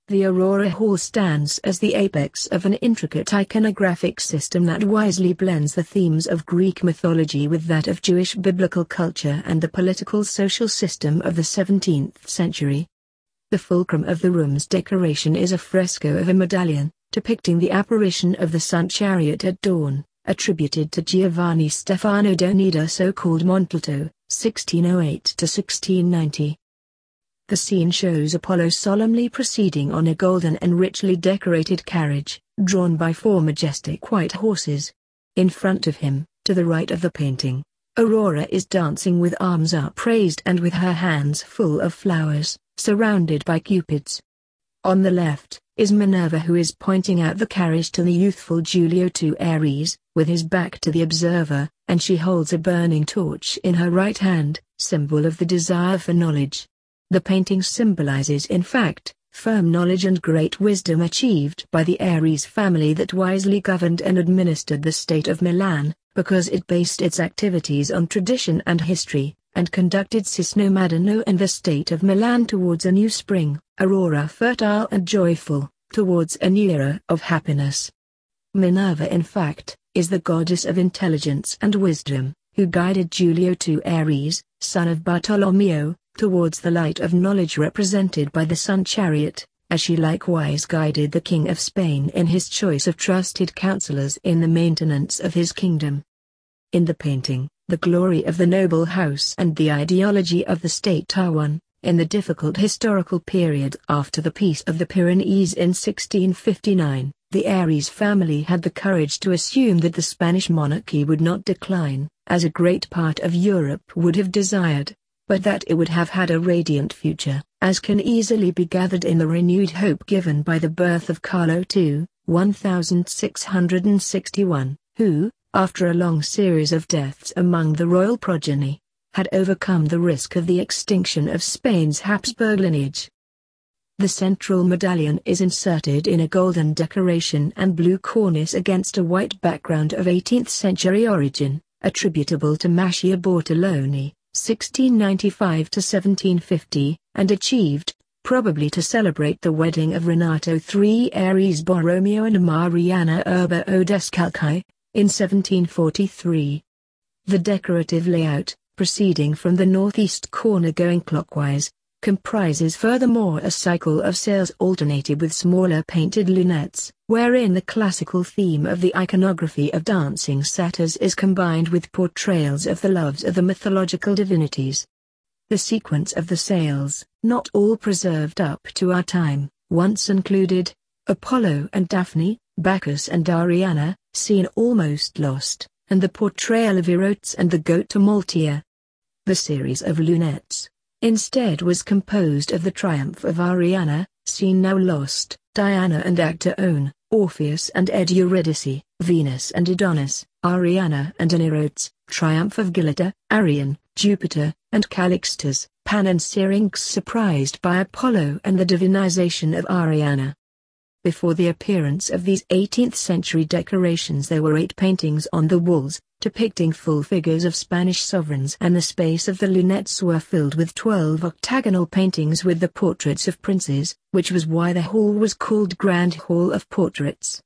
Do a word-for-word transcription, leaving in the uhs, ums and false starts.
The Aurora Hall stands as the apex of an intricate iconographic system that wisely blends the themes of Greek mythology with that of Jewish biblical culture and the political social system of the seventeenth century. The fulcrum of the room's decoration is a fresco of a medallion, depicting the apparition of the sun chariot at dawn, attributed to Giovanni Stefano d'Onida, so-called Montalto, sixteen oh eight to sixteen ninety. The scene shows Apollo solemnly proceeding on a golden and richly decorated carriage, drawn by four majestic white horses. In front of him, to the right of the painting, Aurora is dancing with arms upraised and with her hands full of flowers, surrounded by cupids. On the left, is Minerva, who is pointing out the carriage to the youthful Giulio to Ares, with his back to the observer, and she holds a burning torch in her right hand, symbol of the desire for knowledge. The painting symbolizes in fact, firm knowledge and great wisdom achieved by the Ares family that wisely governed and administered the state of Milan, because it based its activities on tradition and history, and conducted Cisno Madano and the state of Milan towards a new spring, Aurora fertile and joyful, towards a new era of happiness. Minerva in fact, is the goddess of intelligence and wisdom, who guided Giulio to Ares, son of Bartolomeo, towards the light of knowledge represented by the sun chariot, as she likewise guided the King of Spain in his choice of trusted counselors in the maintenance of his kingdom. In the painting, the glory of the noble house and the ideology of the state are one. In the difficult historical period after the Peace of the Pyrenees in sixteen fifty-nine, the Ares family had the courage to assume that the Spanish monarchy would not decline, as a great part of Europe would have desired, but that it would have had a radiant future, as can easily be gathered in the renewed hope given by the birth of Carlo the Second, sixteen sixty-one, who, after a long series of deaths among the royal progeny, had overcome the risk of the extinction of Spain's Habsburg lineage. The central medallion is inserted in a golden decoration and blue cornice against a white background of eighteenth century origin, attributable to Maccia Bortoloni, sixteen ninety-five to seventeen fifty, and achieved, probably to celebrate the wedding of Renato the Third Ares Borromeo and Mariana Urba Odescalchi, in seventeen forty-three. The decorative layout, proceeding from the northeast corner going clockwise, comprises furthermore a cycle of sails alternated with smaller painted lunettes, wherein the classical theme of the iconography of dancing satyrs is combined with portrayals of the loves of the mythological divinities. The sequence of the sails, not all preserved up to our time, once included Apollo and Daphne, Bacchus and Ariana, seen almost lost, and the portrayal of Erotes and the goat Tumultia. The series of lunettes, instead, was composed of the triumph of Ariana, seen now lost, Diana and Actaeon, Orpheus and Eurydice, Venus and Adonis, Ariana and Anerotes, triumph of Gilita, Arion, Jupiter, and Calixtus, Pan and Syrinx surprised by Apollo and the divinization of Ariana. Before the appearance of these eighteenth century decorations there were eight paintings on the walls, depicting full figures of Spanish sovereigns, and the space of the lunettes were filled with twelve octagonal paintings with the portraits of princes, which was why the hall was called Grand Hall of Portraits.